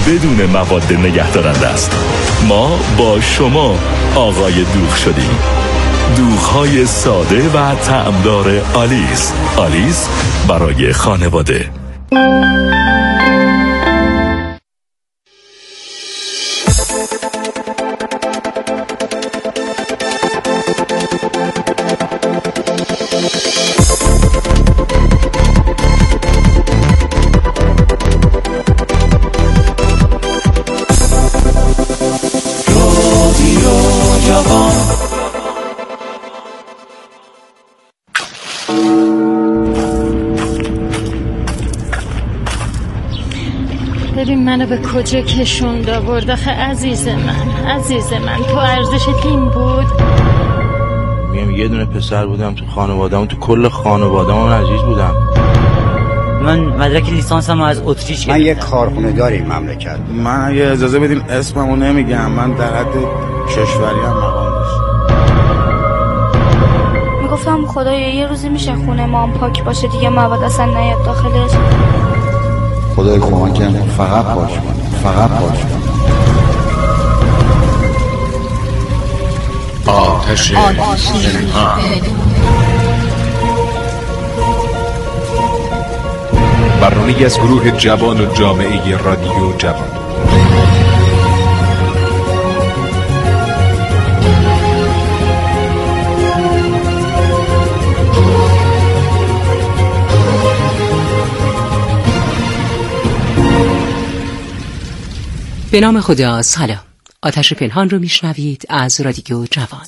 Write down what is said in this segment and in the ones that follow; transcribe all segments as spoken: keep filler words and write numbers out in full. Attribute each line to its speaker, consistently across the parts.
Speaker 1: بدون مواد نگهدارنده است. ما با شما آقای دوغ شدیم. دوغ‌های ساده و طعمدار آلیس. آلیس برای خانواده.
Speaker 2: ببین منو به کجا کشوند آورد آخه عزیز من عزیز من تو ارزشت این بود؟
Speaker 3: میگم یه دونه پسر بودم تو خانواده‌ام، تو کل خانواده‌ام عزیز بودم.
Speaker 4: من مدرک لیسانسمو از اتریش
Speaker 5: من یک کارخونه داریم مملکت.
Speaker 3: من اگه اجازه بدین اسممو نمیگم، من در حد کشوری هم مقام داشتم.
Speaker 6: میگفتم خدایا یه روزی میشه خونه ما هم پاک باشه دیگه مواد اصلا نیاد داخلش.
Speaker 5: خدای کمکم فقط پاک کن، فقط پاک کن.
Speaker 7: آتش زنهار. برنامه‌ای از گروه جوان و جامعه رادیو جوان.
Speaker 8: به نام خدا. سلام. آتش پنهان رو میشنوید از رادیو جوان.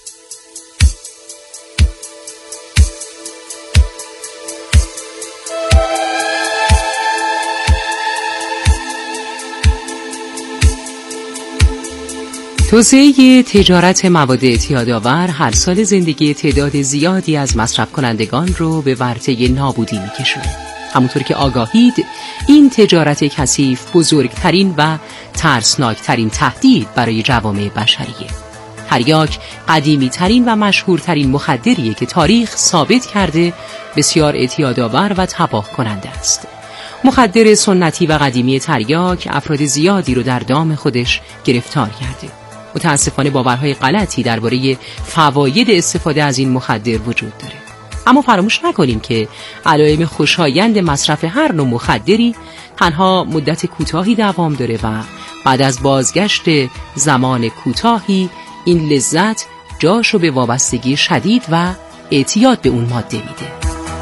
Speaker 8: توسعه تجارت مواد اعتیادآور هر سال زندگی تعداد زیادی از مصرف کنندگان رو به ورطه نابودی میکشونه. همونطور که آگاهید، این تجارت کثیف بزرگترین و ترسناکترین تهدید برای جوامع بشریه. تریاک قدیمی ترین و مشهورترین مخدریه که تاریخ ثابت کرده بسیار اعتیادآور و تباه کننده است. مخدر سنتی و قدیمی تریاک افراد زیادی رو در دام خودش گرفتار کرده. متاسفانه باورهای غلطی درباره فواید استفاده از این مخدر وجود داره. اما فراموش نکنیم که علائم خوشایند مصرف هر نوع مخدری تنها مدت کوتاهی دوام داره و بعد از بازگشت زمان کوتاهی این لذت جاشو به وابستگی شدید و اعتیاد به اون ماده میده.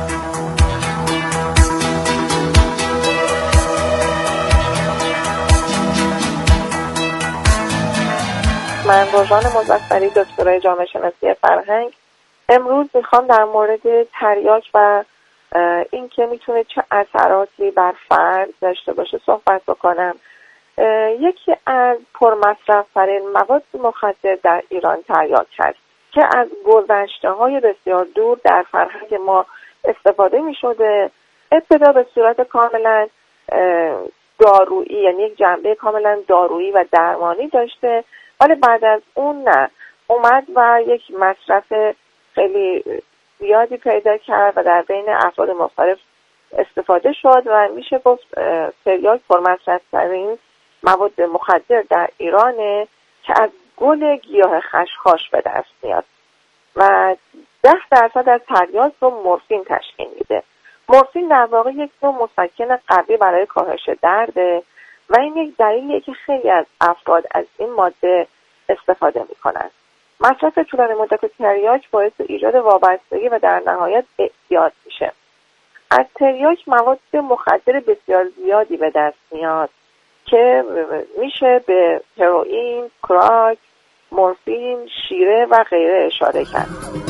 Speaker 9: من روژان مظفری، دکترای جامعه شناسی فرهنگ. امروز میخوام در مورد تریاک و این که میتونه چه اثراتی بر فرد داشته باشه صحبت بکنم. یکی از پرمصرف‌ترین مواد مخدر در ایران تریاک هست که از گذشته‌های بسیار دور در فرهنگ ما استفاده میشده. ابتدا به صورت کاملا دارویی، یعنی یک جنبه کاملا دارویی و درمانی داشته، ولی بعد از اون نه، اومد و یک مصرف خیلی زیادی پیدا کرد و در بین افراد مختلف استفاده شد و میشه گفت تریاک پرمصرف‌ترین مواد مخدر در ایرانه که از گل گیاه خشخاش به دست میاد و ده درصد از تریاک رو مورفین تشکیل میده. مورفین در واقع یک نوع مسکن قوی برای کاهش درده و این یک دلیلیه که خیلی از افراد از این ماده استفاده میکنن. مصرف طولانی مدت تریاک باعث ایجاد وابستگی و در نهایت اعتیاد میشه. از تریاک مواد مخدر بسیار زیادی به دست میاد که میشه به هروئین، کراک، مورفین، شیره و غیره اشاره کرد.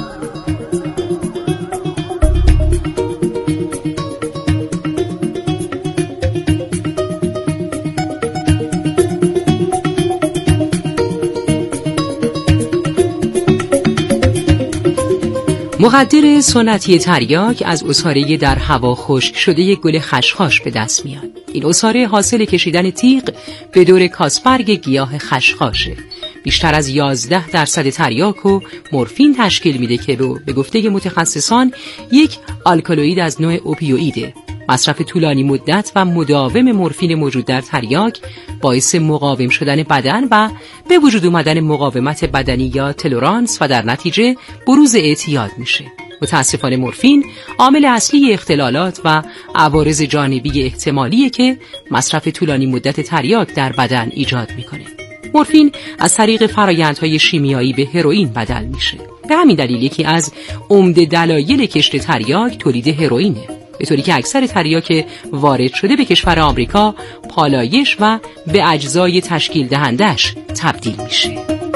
Speaker 8: مخدر سنتی تریاک از عصاره در هوا خشک شده گل خشخاش به دست میاد. این عصاره حاصل کشیدن تیغ به دور کاسبرگ گیاه خشخاشه. بیشتر از یازده درصد تریاک و مورفین تشکیل میده که رو به گفته متخصصان یک آلکالوئید از نوع اوپیوئیده مصرف طولانی مدت و مداوم مورفین موجود در تریاک باعث مقاوم شدن بدن و به وجود آمدن مقاومت بدنی یا تلورانس و در نتیجه بروز اعتیاد میشه. متاسفانه مورفین عامل اصلی اختلالات و عوارض جانبی احتمالیه که مصرف طولانی مدت تریاک در بدن ایجاد میکنه. مورفین از طریق فرآیندهای شیمیایی به هروئین بدل میشه. به همین دلیل یکی از عمده دلایل کشت تریاک تولید هروئینه، به طوری که اکثر تریاک وارد شده به کشور آمریکا پالایش و به اجزای تشکیل دهندش تبدیل میشه.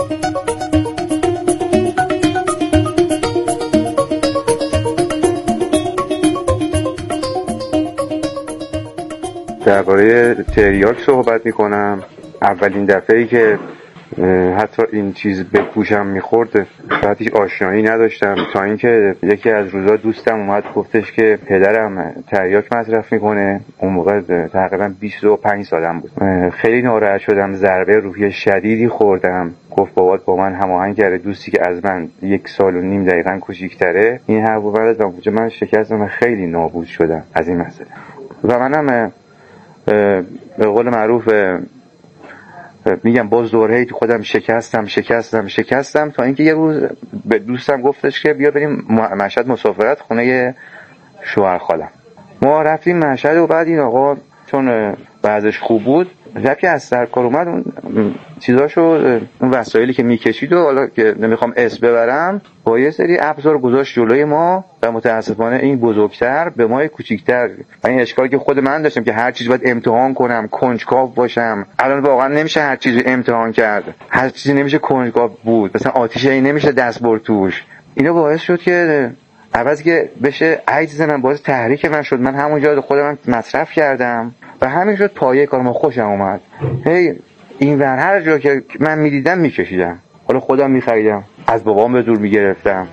Speaker 10: درباره تریاک صحبت میکنم. اولین دفعه‌ای که حتی این چیز به گوشم میخورد شاید هیچ آشنایی نداشتم، تا اینکه یکی از روزا دوستم اومد گفتش که پدرم تریاک مصرف میکنه. اون موقع تقریبا بیست و پنج سالم بود. خیلی ناراحت شدم، ضربه روحی شدیدی خوردم. گفت بابات با من هماهنگ کرده، دوستی که از من یک سال و نیم دقیقاً کوچیک‌تره این حرف رو زد. من شکستم، خیلی نابود شدم از این مسئله. و منم به قول معروف میگم باز دوره‌ای تو خودم شکستم شکستم شکستم تا اینکه یه روز به دوستم گفتش که بیا بریم مشهد مسافرت خونه شوهر خالم. ما رفتیم مشهد و بعد این آقا چون بعضش خوب بود رفتی از سرکار اومد، اون چیزاشو اون وسایلی که میکشید و حالا که نمیخوام اسم ببرم با یه سری ابزار گذاشت جلوی ما و متاسفانه این بزرگتر به ما کوچیک‌تر. و این اشکالی که خود من داشتم که هر چیز باید امتحان کنم، کنجکاو باشم. الان واقعا نمیشه هر چیزی امتحان کرد، هر چیزی نمیشه کنجکاو بود، مثلا آتیشی نمیشه دست برد توش. اینا باعث شد که عوض که بشه عجز من باعث تحریک من شد. من همونجا خودم مصرف کردم و همین شد پایه کارم خوشم اومد. هی این ور هر جا که من میدیدم میکشیدم، حالا خودم میخریدم، از بابام به زور میگرفتم.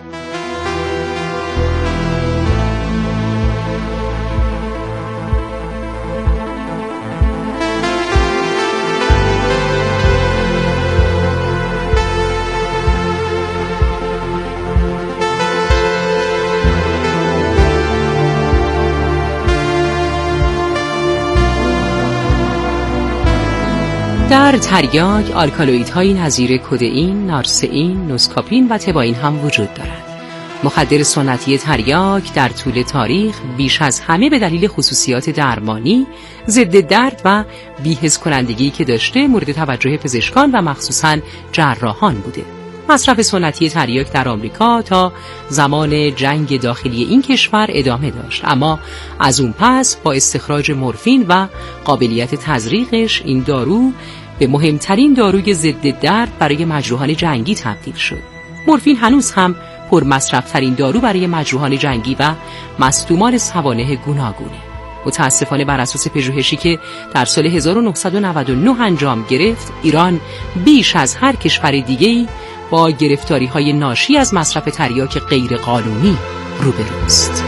Speaker 8: در تریاک آلکالوئیدهای نظیر کدئین، نارسئین، نوسکاپین و تباین هم وجود دارند. مخدر سنتی تریاک در طول تاریخ بیش از همه به دلیل خصوصیات درمانی، ضد درد و بی‌حس کنندگی که داشته مورد توجه پزشکان و مخصوصاً جراحان بوده. مصرف سنتی تریاک در آمریکا تا زمان جنگ داخلی این کشور ادامه داشت، اما از اون پس با استخراج مورفین و قابلیت تزریقش این دارو به مهمترین داروی ضد درد برای مجروحان جنگی تبدیل شد. مورفین هنوز هم پر مصرف ترین دارو برای مجروحان جنگی و مصدومان سوانح گوناگونه. متاسفانه بر اساس پژوهشی که در سال هزار و نهصد و نود و نه انجام گرفت، ایران بیش از هر کشور دیگه‌ای با گرفتاری‌های ناشی از مصرف تریاک غیر قانونی روبروست.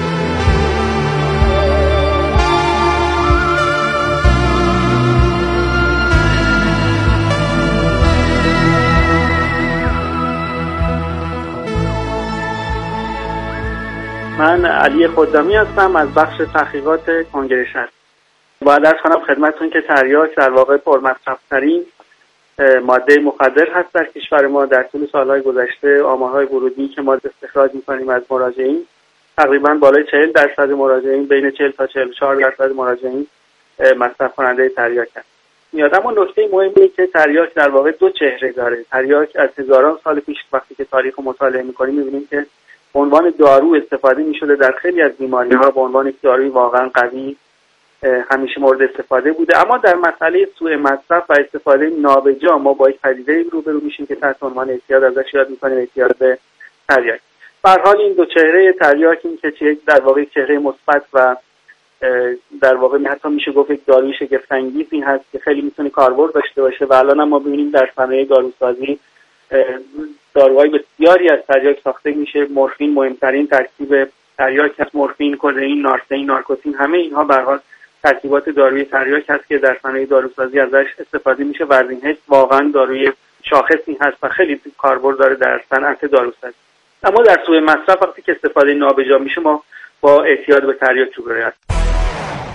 Speaker 11: من علی خدامی هستم از بخش تحقیقات کنگره شهر. باید عرض کنم خدمتتون که تریاک در واقع پرمصرف‌ترین ماده مخدر هست در کشور ما. در طول سالهای گذشته آمارهای ورودی که ما استخراج می‌کنیم از مراجعین تقریبا بالای چهل درصد مراجعین، بین چهل تا چهل و چهار درصد مراجعین مصرف کننده تریاک هست. میاد اما نکته مهمی اینه که تریاک در واقع دو چهره داره. تریاک از هزاران سال پیش وقتی که تاریخ رو مطالعه می‌کنیم می‌بینیم که به عنوان دارو استفاده می‌شده در خیلی از بیماری‌ها، به عنوان یک داروی واقعا قوی همیشه مورد استفاده بوده. اما در مسئله سوء مصرف و استفاده نابجا ما با یک پدیده روبرو میشیم که تحت عنوان اعتیاد ازش یاد می‌کنیم، اعتیاد به تریاک. به هر حال این دو چهره تریاک این که چه در واقع یک چهره مثبت و در واقع حتی میشه گفت یک داروی شگفت‌انگیزی هست که خیلی میتونه کاربرد داشته باشه و الان هم ما ببینیم در صنایع داروسازی داروهای بسیاری از تریاک ساخته میشه. مورفین مهمترین ترکیب تریاک هست، مورفین، کدئین، نارسئین، نارکوتین، همه اینها به هر حال ترکیبات داروی تریاک هست که در صنایع داروسازی ازش استفاده میشه و این واقعا داروی شاخصی هست و خیلی کاربرد داره در صنعت داروسازی. اما در سوء مصرف وقتی که استفاده نابجا میشه ما با اعتیاد به تریاک روبرو هستیم.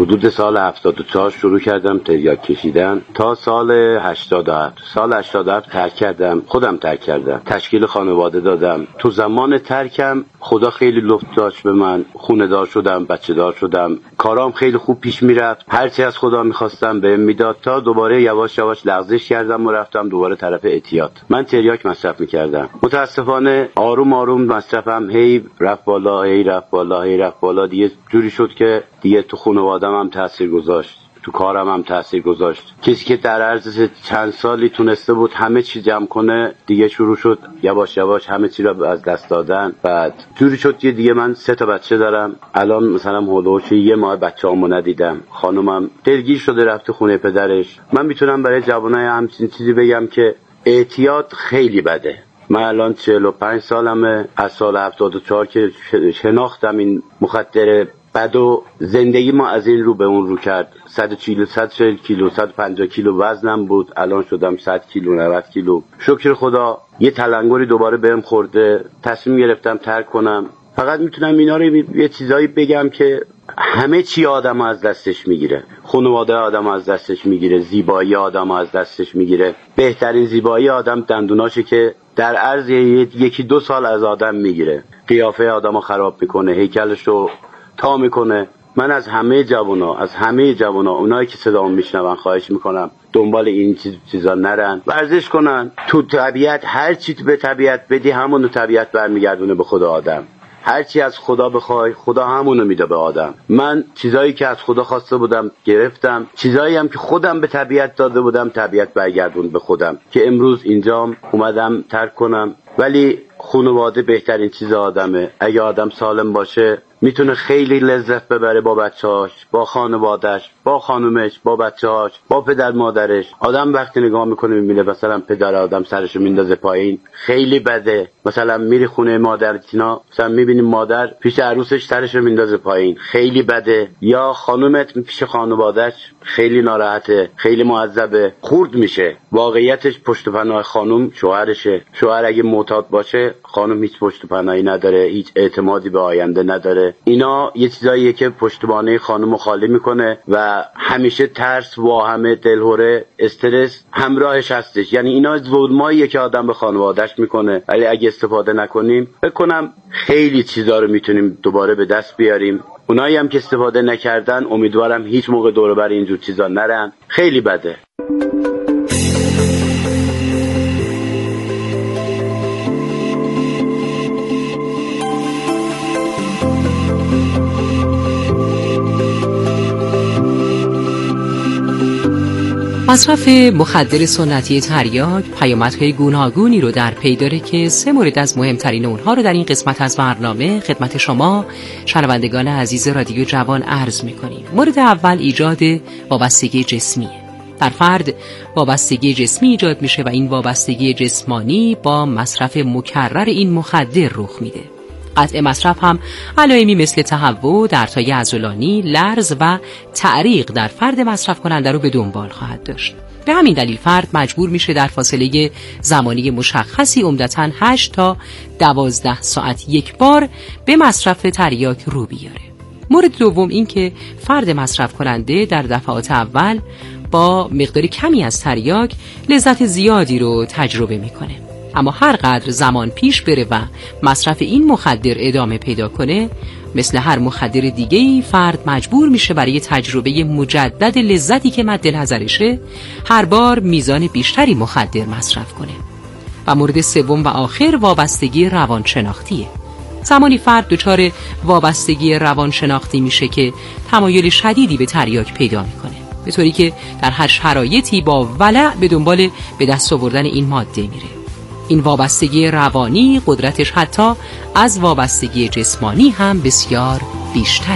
Speaker 12: حدود سال هفتاد و چهار شروع کردم تریاک کشیدن تا سال هشتاد و هفت. سال هشتاد و هفت ترک کردم، خودم ترک کردم، تشکیل خانواده دادم. تو زمان ترکم خدا خیلی لطف داشت به من، خونه دار شدم، بچه دار شدم، کارام خیلی خوب پیش میرفت، هرچی از خدا میخواستم بهم میداد، تا دوباره یواش یواش لغزش کردم و رفتم دوباره طرف اعتیاد. من تریاک مصرف میکردم، متاسفانه آروم آروم مصرفم هی رفت بالا هی رفت بالا هی رفت بالا. دیگه جوری شد که دیگه تو خانواده‌ام هم تاثیر گذاشت، تو کارم هم تاثیر گذاشت. کسی که در عرض چند سالی تونسته بود همه چی جمع کنه، دیگه شروع شد یواش یواش همه چی رو از دست دادن. بعد جوری شد که دیگه من سه تا بچه دارم، الان مثلا هولوش یه ماه بچه‌امو ندیدم، خانومم دلگیر شده رفته خونه پدرش. من میتونم برای جوانای همچین چیزی بگم که اعتیاد خیلی بده. من الان چهل و پنج سالمه، از سال هفتاد و چهار که شناختم این مخدر بعد و زندگی ما از این رو به اون رو کرد. صد و چهل صد و چهل کیلو صد و پنجاه کیلو وزنم بود، الان شدم صد کیلو نود کیلو. شکر خدا یه تلنگری دوباره بهم خورده، تصمیم گرفتم ترک کنم. فقط میتونم اینا رو یه چیزایی بگم که همه چی آدم از دستش میگیره، خانواده آدم از دستش میگیره، زیبایی آدم از دستش میگیره. بهترین زیبایی آدم دندوناشه که در عرض یکی دو سال از آدم میگیره، قیافه آدمو خراب میکنه، هیکلشو تا میکنه. من از همه جوانا از همه جوانا اونایی که صدامو میشنون خواهش میکنم دنبال این چیز چیزا نرن، ورزش کنن. تو طبیعت هر چی به طبیعت بدی همونو طبیعت برمیگردونه به خود آدم. هر چی از خدا بخوای خدا همونو میده به آدم. من چیزایی که از خدا خواسته بودم گرفتم، چیزایی هم که خودم به طبیعت داده بودم طبیعت برگردون به خودم، که امروز اینجام اومدم ترک کنم. ولی خانواده بهترین چیز آدمه. اگه آدم سالم باشه میتونه خیلی لذت ببره با بچه‌هاش، با خانواده‌اش، با خانومش، با بچه‌هاش، با پدر مادرش. آدم وقتی نگاه میکنه میبینه مثلا پدر آدم سرشو میندازه پایین، خیلی بده. مثلا میری خونه مادرتینا، مثلا میبینی مادر پیش عروسش سرشو میندازه پایین، خیلی بده. یا خانومت پیش خانواده‌اش خیلی ناراحته، خیلی معذبه، خورد میشه. واقعیتش پشت و پناه خانم شوهرشه. شوهر اگه معتاد باشه خانم هیچ پشت و پناهی نداره، هیچ اعتمادی به آینده نداره. اینا یه چیزاییه که پشتوانه خانم خالی میکنه و همیشه ترس، واهمه، دلهوره، استرس همراهش هستش. یعنی اینا ظلماییه که آدم به خانواده‌اش میکنه. ولی اگه استفاده نکنیم فکر کنم خیلی چیزا رو میتونیم دوباره به دست بیاریم. اونایی هم که استفاده نکردن امیدوارم هیچ موقع دور و بر اینجور چیزا نرن، خیلی بده.
Speaker 8: مصرف مخدر سنتی تریاک پیامدهای گوناگونی رو در پی داره که سه مورد از مهمترین اونها رو در این قسمت از برنامه خدمت شما شنوندگان عزیز رادیو جوان عرض می‌کنیم. مورد اول ایجاد وابستگی جسمیه. در فرد وابستگی جسمی ایجاد میشه و این وابستگی جسمانی با مصرف مکرر این مخدر رخ میده. قطع مصرف هم علائمی مثل تهوع، دردهای عضلانی، لرز و تعریق در فرد مصرف کننده رو به دنبال خواهد داشت. به همین دلیل فرد مجبور میشه در فاصله زمانی مشخصی عمدتاً هشت تا دوازده ساعت یک بار به مصرف تریاک رو بیاره. مورد دوم این که فرد مصرف کننده در دفعات اول با مقدار کمی از تریاک لذت زیادی رو تجربه میکنه. اما هر قدر زمان پیش بره و مصرف این مخدر ادامه پیدا کنه، مثل هر مخدر دیگه‌ای فرد مجبور میشه برای تجربه مجدد لذتی که مد نظرشه هر بار میزان بیشتری مخدر مصرف کنه. و مورد سوم و آخر وابستگی روانشناختیه. زمانی فرد دچار وابستگی روانشناختی میشه که تمایل شدیدی به تریاک پیدا میکنه، به طوری که در هر شرایطی با ولع به دنبال به دست آوردن این ماده میره. این وابستگی روانی قدرتش حتی از وابستگی جسمانی هم بسیار بیشتره.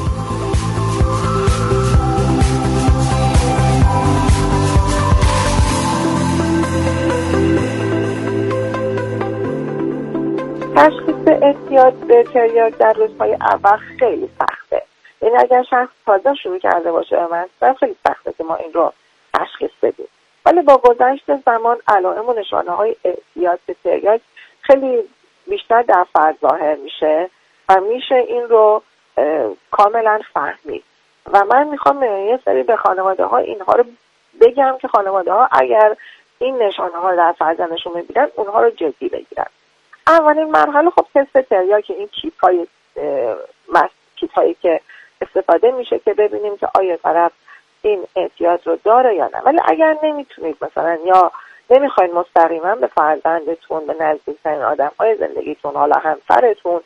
Speaker 9: تشخیص اعتیاد به تریاک در روزهای اول خیلی سخته. یعنی اگر شخص تازه شروع کرده باشه به مصرف خیلی سخته که ما این رو تشخیص بدیم. ولی با گذشت زمان علائم و نشانه‌های اعتیاد به تریاک خیلی بیشتر در فرد ظاهر میشه و میشه این رو کاملا فهمید. و من میخوام یه سری به خانواده ها اینها رو بگم که خانواده ها اگر این نشانه ها رو در فرزندشون میبینن اونها رو جدی بگیرن. اولین مرحله خب تست تریاک، این کیت های کیت هایی که استفاده میشه که ببینیم که آیا طرف این اعتیاد رو داره یا نه. ولی اگر نمیتونید مثلا یا نمیخواید مستقیما به فرزندتون، به نزدیکترین آدم های زندگیتون، حالا همسرتون،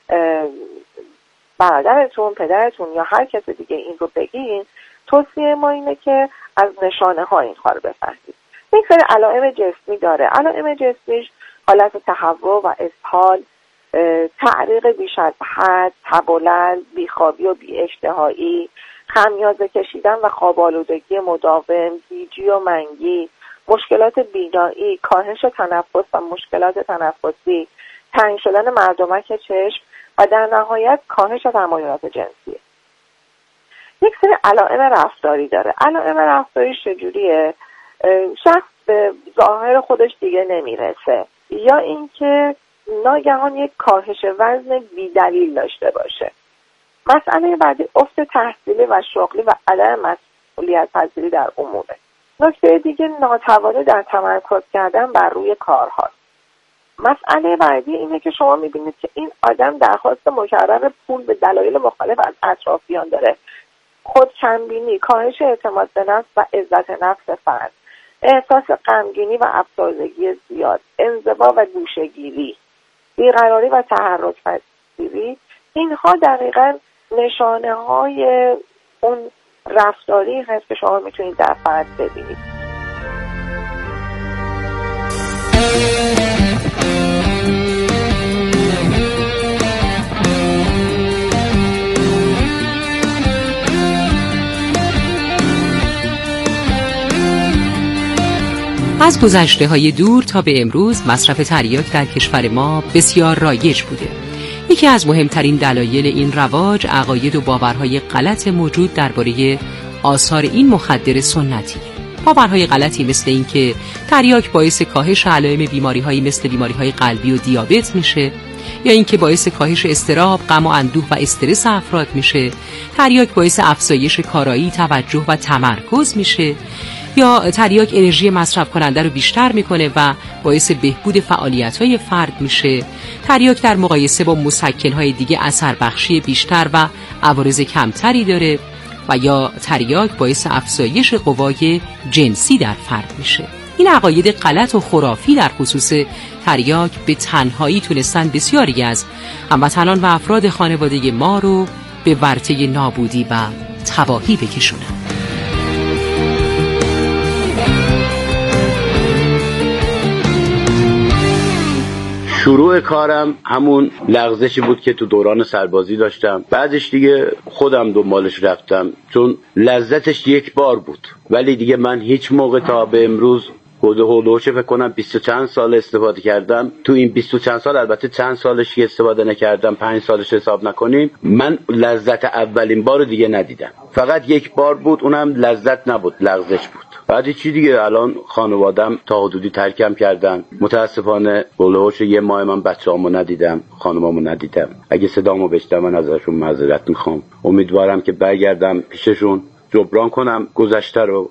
Speaker 9: برادرتون، پدرتون یا هر کس دیگه این رو بگین، توصیه ما اینه که از نشانه ها این کار بفهمید. یک سری علائم جسمی داره. علائم جسمیش حالت تهوع و اسهال، تعریق بیش از حد، تب و لرز، بیخوابی و بی‌اشتهایی، خمیازه کشیدن و خواب آلودگی مداوم، گیجی و منگی، مشکلات بینایی، کاهش تنفس و مشکلات تنفسی، تنگ شدن مردمک چشم و در نهایت کاهش تمایلات جنسی. یک سری علائم رفتاری داره. علائم رفتاری چجوریه؟ شخص به ظاهر خودش دیگه نمیرسه، یا اینکه ناگهان یک کاهش وزن بی‌دلیل داشته باشه. مسئله بعدی افت تحصیلی و شغلی و عدم مسئولیت پذیری در اموره. نکته دیگه ناتوانی در تمرکز کردن بر روی کارهاست. مسئله بعدی اینه که شما میبینید که این آدم درخواست مکرر پول به دلایل مختلف از اطرافیان داره. خود کمبینی، کاهش اعتماد به نفس و عزت نفس فرد، احساس غمگینی و افسردگی زیاد، انزوا و گوشه‌گیری، بیقراری و تحرک پذیری، اینها دقیقاً نشانه های اون رفتاری هست که شما میتونید در فرد ببینید.
Speaker 8: از گذشته‌های دور تا به امروز مصرف تریاک در کشور ما بسیار رایج بوده. یکی از مهمترین دلایل این رواج عقاید و باورهای غلط موجود درباره آثار این مخدر سنتی. باورهای غلطی مثل این که تریاک باعث کاهش علائم بیماری‌هایی مثل بیماری‌های قلبی و دیابت میشه، یا اینکه باعث کاهش اضطراب، غم و اندوه و استرس افراد میشه، تریاک باعث افزایش کارایی، توجه و تمرکز میشه، یا تریاک انرژی مصرف کننده رو بیشتر میکنه و باعث بهبود فعالیت‌های فرد میشه، تریاک در مقایسه با مسکن‌های دیگه اثر بخشی بیشتر و عوارض کمتری داره، و یا تریاک باعث افزایش قوای جنسی در فرد میشه. این عقاید غلط و خرافی در خصوص تریاک به تنهایی تونستن بسیاری از هموطنان و افراد خانواده ما رو به ورطه نابودی و تباهی بکشونن.
Speaker 12: شروع کارم همون لغزشی بود که تو دوران سربازی داشتم. بعدش دیگه خودم دنبالش رفتم، چون لذتش یک بار بود. ولی دیگه من هیچ موقع تا به امروز خود هولوش فکر کنم بیست و چند سال استفاده کردم. تو این بیست و چند سال البته چند سالش که استفاده نکردم، پنج سالش حساب نکنیم، من لذت اولین بار دیگه ندیدم. فقط یک بار بود، اونم لذت نبود، لغزش بود. بعد چی دیگه، الان خانوادم تا حدودی ترکم کردن. متاسفانه هولوش یه ماه من بچه‌امو ندیدم، خانومامو ندیدم. اگه صدامو بشنون من ازشون معذرت میخوام. امیدوارم که برگردم پیششون، جبران کنم گذشته رو.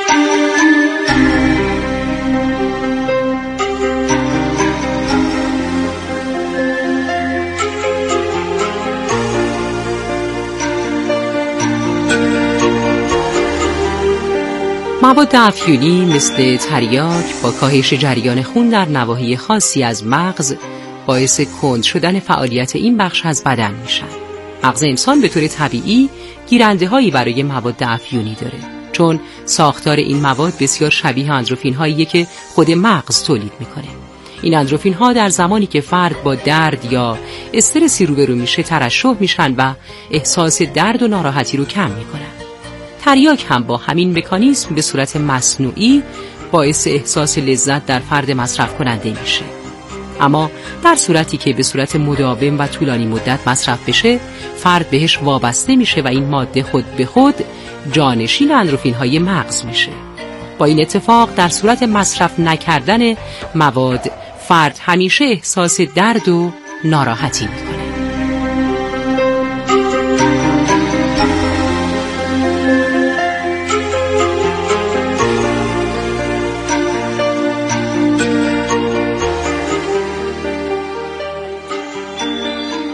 Speaker 8: مواد افیونی مثل تریاک با کاهش جریان خون در نواحی خاصی از مغز باعث کند شدن فعالیت این بخش از بدن میشن. مغز انسان به طور طبیعی گیرنده هایی برای مواد افیونی داره، چون ساختار این مواد بسیار شبیه اندروفین هاییه که خود مغز تولید میکنه. این اندروفین ها در زمانی که فرد با درد یا استرسی روبرو میشه ترشح میشن و احساس درد و ناراحتی رو کم میکنن. تریاک هم با همین مکانیزم به صورت مصنوعی باعث احساس لذت در فرد مصرف کننده میشه. اما در صورتی که به صورت مداوم و طولانی مدت مصرف بشه، فرد بهش وابسته میشه و این ماده خود به خود جانشین اندروفین های مغز میشه. با این اتفاق در صورت مصرف نکردن مواد، فرد همیشه احساس درد و ناراحتی میکنه.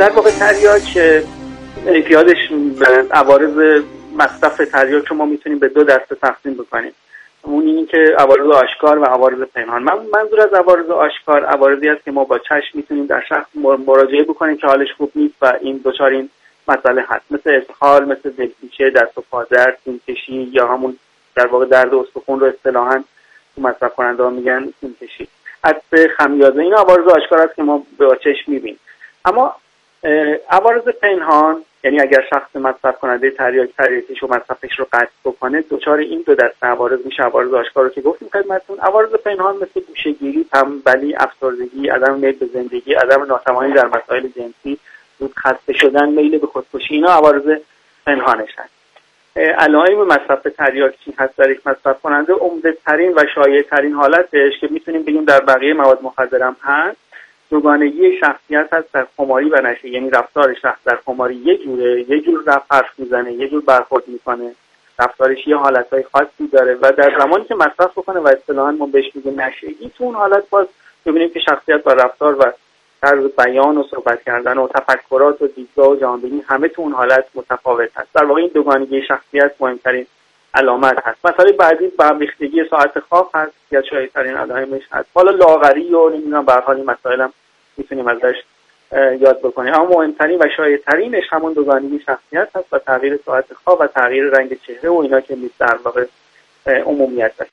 Speaker 11: در واقع تریاک اعتیادش عوارض مصرف تریاک رو ما میتونیم به دو دسته تقسیم بکنیم. اون اینی که عوارض آشکار و عوارض پنهان. من منظور از عوارض آشکار عوارضی است که ما با چشم میتونیم در شخص مراجعه بکنیم که حالش خوب نیست و این دچار این مسئله هست، مثل اسهال، مثل دلپیچه، دست و پا درد، سیمکشی یا همون در واقع درد استخوان رو اصطلاحاً مصرف کننده ها میگن سیمکشی، عطسه، خمیازه. این عوارض آشکار است که ما با چشم میبینیم. اما عوارض پنهان، یعنی اگر شخص مصرف کننده تریاک تریاکش و مصرفش رو قطع بکنه، دچار این دو دسته عوارض میشه. عوارض آشکار رو که گفتیم خدمتتون. عوارض پنهان مثل گوشه‌گیری، تنبلی، افسردگی، عدم میل به زندگی، عدم ناتوانی در مسائل جنسی، زود خسته شدن، میل به خودکشی، اینا عوارض پنهانش هست. علائم مصرف تریاک چی هست در یک مصرف کننده؟ عمده‌ترین و شایع‌ترین حالتش که میتونیم بگیم در بقیه مواد مخدر هم هست، دوگانگی شخصیت هست در خماری و نشه. یعنی رفتار شخص در خماری یه جوره، یه جور رفت حرف میزنه، یه جور برخورد میکنه، رفتارش یه حالتهای خاصی داره و در زمانی که مصرف بکنه و اصطلاحاً ما بهش میگیم نشگی، تو اون حالت باز ببینیم که شخصیت و رفتار و طرز بیان و صحبت کردن و تفکرات و دیدگاه و جهانبینی همه تو اون حالت متفاوت هست. در واقع این دوگانگی شخصیت مهمترین علامت هست. مثلا بعدی برریختگی ساعت خواب هست یا شایع‌ترین علائمش هست. حالا لاغری و نمیدونم به هر حال این مسائل هم میتونیم ازش یاد بکنیم، اما مهمترین و شایع‌ترینش همون دوگانگی شخصیت هست و تغییر ساعت خواب و تغییر رنگ چهره و اینا که نیست در واقع عمومیت داره.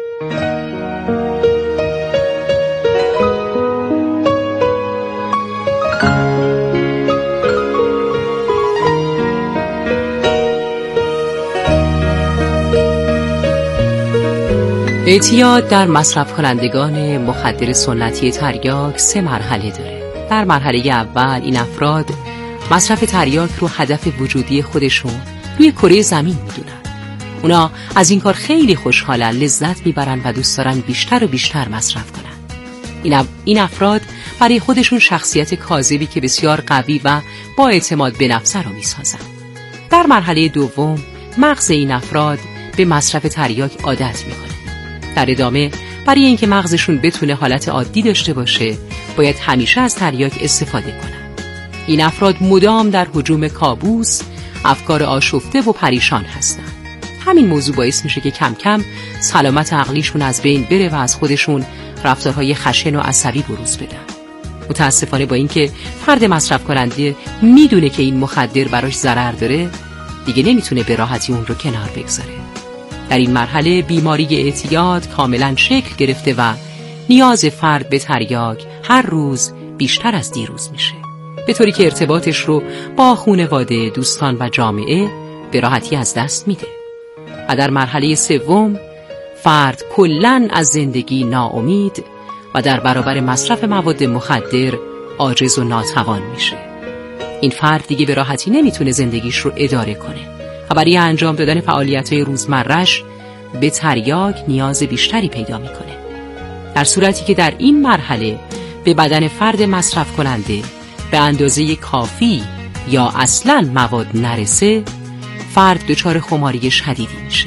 Speaker 8: اعتیاد در مصرف کنندگان مخدر سنتی تریاک سه مرحله داره. در مرحله اول این افراد مصرف تریاک رو هدف وجودی خودشون روی کره زمین میدونن. اونا از این کار خیلی خوشحالن، لذت میبرن و دوست دارن بیشتر و بیشتر مصرف کنن. این, اف... این افراد برای خودشون شخصیت کاذبی که بسیار قوی و با اعتماد به نفس رو میسازن. در مرحله دوم مغز این افراد به مصرف تریاک عادت میکنه. در ادامه برای اینکه مغزشون بتونه حالت عادی داشته باشه باید همیشه از تریاک استفاده کنن. این افراد مدام در هجوم کابوس، افکار آشفته و پریشان هستن. همین موضوع باعث میشه که کم کم سلامت عقلیشون از بین بره و از خودشون رفتارهای خشن و عصبی بروز بدن. متاسفانه با اینکه فرد مصرف کننده میدونه که این مخدر براش ضرر داره، دیگه نمیتونه به راحتی اون رو کنار بگذاره. در این مرحله بیماری اعتیاد کاملا شکل گرفته و نیاز فرد به تریاک هر روز بیشتر از دیروز میشه، به طوری که ارتباطش رو با خانواده، دوستان و جامعه به راحتی از دست میده. و در مرحله سوم فرد کلاً از زندگی ناامید و در برابر مصرف مواد مخدر عاجز و ناتوان میشه. این فرد دیگه به راحتی نمیتونه زندگیش رو اداره کنه و برای انجام دادن فعالیت‌های روزمره‌اش به تریاک نیاز بیشتری پیدا میکنه. در صورتی که در این مرحله به بدن فرد مصرف کننده به اندازه کافی یا اصلاً مواد نرسه، فرد دچار خماری شدیدی میشه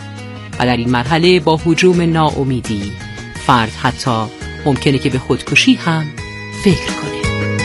Speaker 8: و در این مرحله با هجوم ناامیدی فرد حتی ممکنه که به خودکشی هم فکر کنه.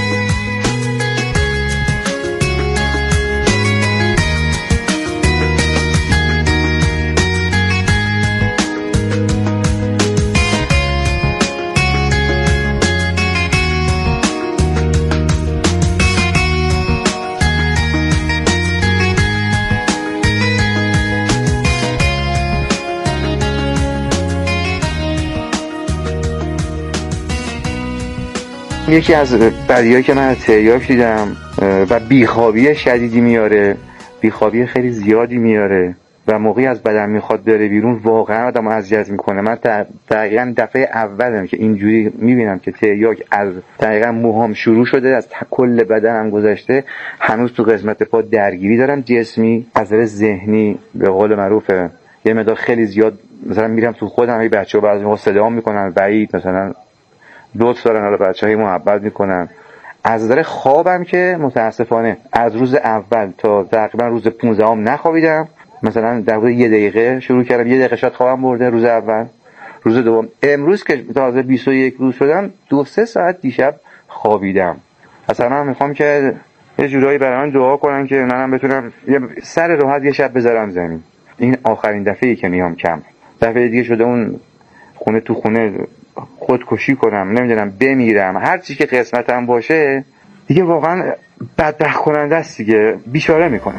Speaker 10: یکی از بدیایی که من از تریاک دیدم و بیخوابی شدیدی میاره، بیخوابی خیلی زیادی میاره و موقعی از بدن میخواد بره بیرون واقعا آدمو اذیت میکنه. من دقیقاً دفعه اولم که اینجوری میبینم که تریاک از دقیقاً موهام شروع شده، از کل بدنم گذشته، هنوز تو قسمت پا درگیری دارم جسمی، از نظر ذهنی به قول معروف یه مقدار خیلی زیاد مثلا میرم تو خودم، این بچه‌ها بعضی موقع صدا میکنن وحید مثلا لطف دارن، حالا بچه‌های محبت میکنن. از نظر خوابم که متاسفانه از روز اول تا تقریبا روز پانزدهم نخوابیدم. مثلا در حدود یه دقیقه شروع کردم، یه دقیقه شاید خوابم برده روز اول. روز دوم امروز که تازه بیست و یک روز شدم، دو سه ساعت دیشب خوابیدم. اصلا من میخوام که یه جورایی برای من دعا کنن که منم بتونم یه سر راحت یه شب بذارم زمین. این آخرین دفعه‌ای که میام کم. دفعه دیگه شده اون خونه تو خونه خودکشی کنم، نمیدونم بمیرم، هر چی که قسمتم باشه دیگه واقعا بدبخت کننده است دیگه، بیچاره میکنه.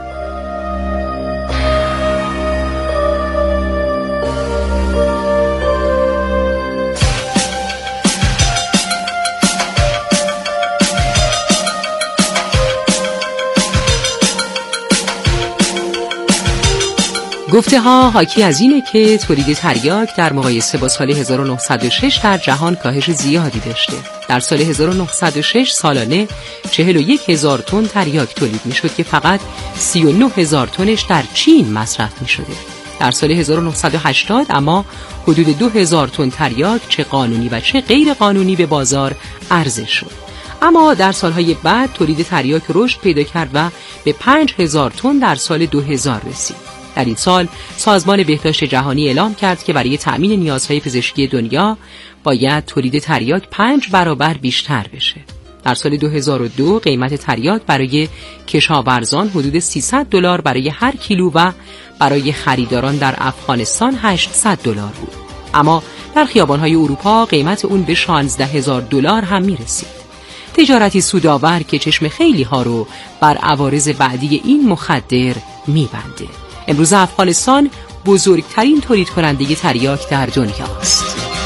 Speaker 8: گفته ها حاکی از اینه که تولید تریاک در مقایسه با سال هزار و نهصد و شش در جهان کاهش زیادی داشته. در سال هزار و نهصد و شش سالانه چهل و یک هزار تن تریاک تولید می شد که فقط سی و نه هزار تنش در چین مصرف می شده. در سال هزار و نهصد و هشتاد اما حدود دو هزار تن تریاک چه قانونی و چه غیر قانونی به بازار عرضه شد. اما در سالهای بعد تولید تریاک رشد پیدا کرد و به پنج هزار تن در سال دو هزار رسید. در این سال سازمان بهداشت جهانی اعلام کرد که برای تأمین نیازهای پزشکی دنیا باید تولید تریاک پنج برابر بیشتر بشه. در سال دو هزار و دو قیمت تریاک برای کشاورزان حدود سیصد دلار برای هر کیلو و برای خریداران در افغانستان هشتصد دلار بود. اما در خیابان‌های اروپا قیمت اون به شانزده هزار دلار هم میرسید. تجارتی سودآور که چشم خیلی ها رو بر عوارض بعدی این مخدر میبنده. امروز افغانستان بزرگترین تولید کننده تریاک در دنیا است.